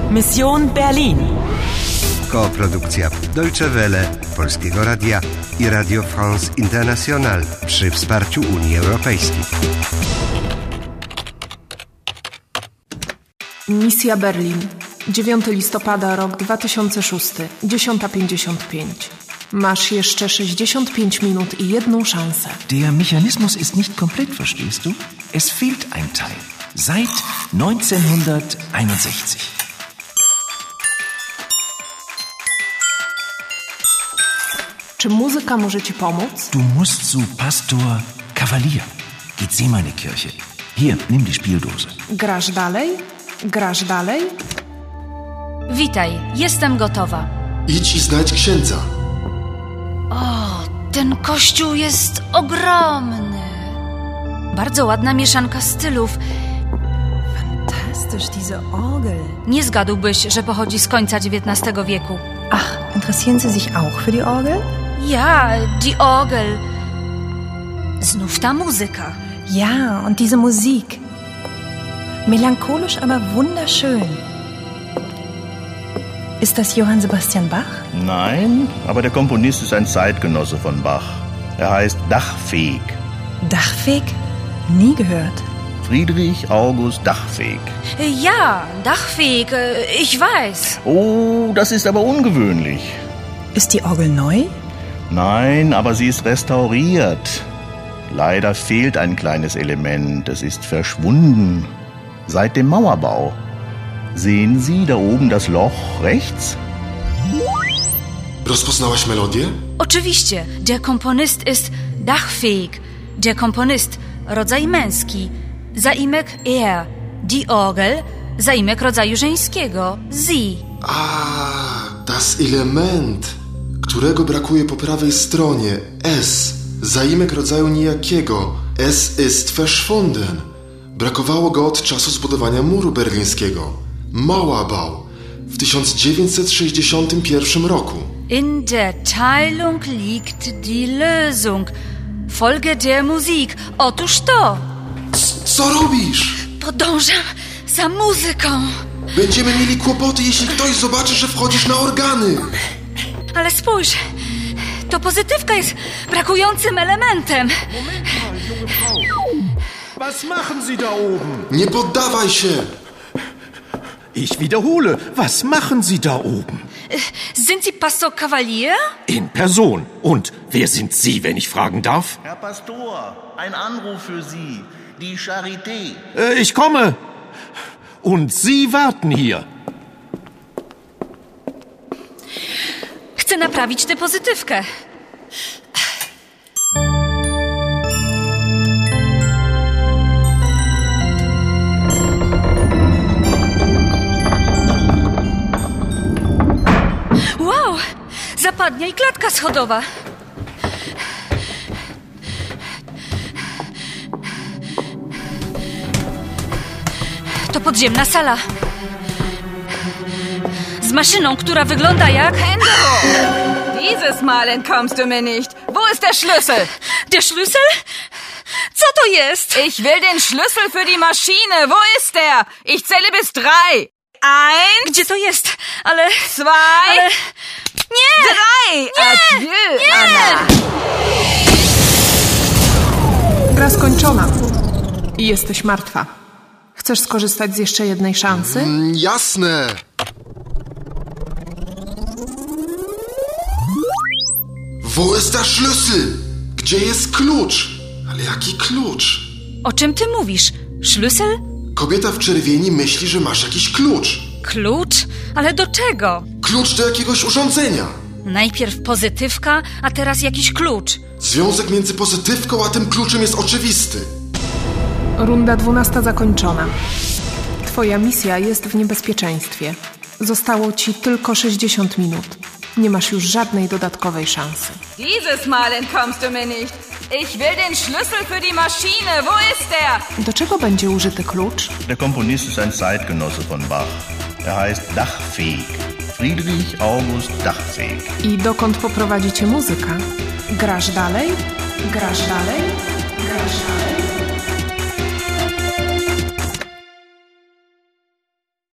Mission Berlin. Koprodukcja Deutsche Welle, Polskiego Radia i Radio France International przy wsparciu Unii Europejskiej. Misja Berlin. 9 listopada, rok 2006, 10:55. Masz jeszcze 65 minut i jedną szansę. Der Mechanismus ist nicht komplett, verstehst du? Es fehlt ein Teil. Seit 1961. Czy muzyka może ci pomóc? Du musst zu Pastor Kavalier. Geht sie meine Kirche. Hier, nimm die Spieldose. Grasz dalej? Grasz dalej? Witaj, jestem gotowa. Idź i znajdź księdza. O, ten kościół jest ogromny. Bardzo ładna mieszanka stylów. Fantastisch, diese Orgel. Nie zgadłbyś, że pochodzi z końca XIX wieku. Ach, interessieren Sie sich auch für die Orgel? Ja, die Orgel. Znów ta muzyka. Ja, und diese Musik. Melancholisch, aber wunderschön. Ist das Johann Sebastian Bach? Nein, aber der Komponist ist ein Zeitgenosse von Bach. Er heißt Dachfeg. Dachfeg? Nie gehört. Friedrich August Dachfeg. Ja, Dachfeg, ich weiß. Oh, das ist aber ungewöhnlich. Ist die Orgel neu? Nein, aber sie ist restauriert. Leider fehlt ein kleines Element. Es ist verschwunden. Seit dem Mauerbau. Sehen Sie da oben das Loch rechts? Rozpoznałaś melodię? Oczywiście, der Komponist ist Dachfeg. Der Komponist, rodzaj męski. Zaimek er. Die Orgel, zaimek rodzaju żeńskiego. Sie. Das Element, którego brakuje po prawej stronie. S. Zaimek rodzaju nijakiego. Es ist verschwunden. Brakowało go od czasu zbudowania muru berlińskiego. Mauerbau w 1961 roku. In der Teilung liegt die Lösung. Folge der Musik. Otóż to. Co robisz? Podążam za muzyką. Będziemy mieli kłopoty, jeśli ktoś zobaczy, że wchodzisz na organy. Ale spójrz, to pozytywka jest brakującym elementem. Was machen Sie da oben? Nie poddawaj się. Ich wiederhole, was machen Sie da oben? Sind Sie Pastor Kavalier? In Person. Und wer sind Sie, wenn ich fragen darf? Herr Pastor, ein Anruf für Sie. Die Charité. Ich komme. Und Sie warten hier. Chcę naprawić tę pozytywkę. Wow! Zapadnia i klatka schodowa. To podziemna sala. Z maszyną, która wygląda jak... Dieses Mal entkommst du mir nicht. Wo ist der Schlüssel? Der Schlüssel? Co to jest? Ich will den Schlüssel für die Maschine. Wo ist der? Ich zähle bis 3. 1. Gdzie to jest? Ale... 2. Ale... Nie! 3. Adieu, Nie! Anna. Gra skończona. I jesteś martwa. Chcesz skorzystać z jeszcze jednej szansy? Jasne. Wo ist der Schlüssel? Gdzie jest klucz? Ale jaki klucz? O czym ty mówisz? Schlüssel? Kobieta w czerwieni myśli, że masz jakiś klucz. Klucz? Ale do czego? Klucz do jakiegoś urządzenia. Najpierw pozytywka, a teraz jakiś klucz. Związek między pozytywką a tym kluczem jest oczywisty. Runda 12 zakończona. Twoja misja jest w niebezpieczeństwie. Zostało ci tylko 60 minut. Nie masz już żadnej dodatkowej szansy. Dieses Mal entkommst du mir nicht. Ich will den Schlüssel für die Maschine. Wo ist der? Do czego będzie użyty klucz? Der Komponist ist ein Zeitgenosse von Bach. Er heißt Dachfeg. Friedrich August Dachfeg. I dokąd poprowadzi cię muzyka? Grasz dalej? Grasz dalej? Grasz dalej?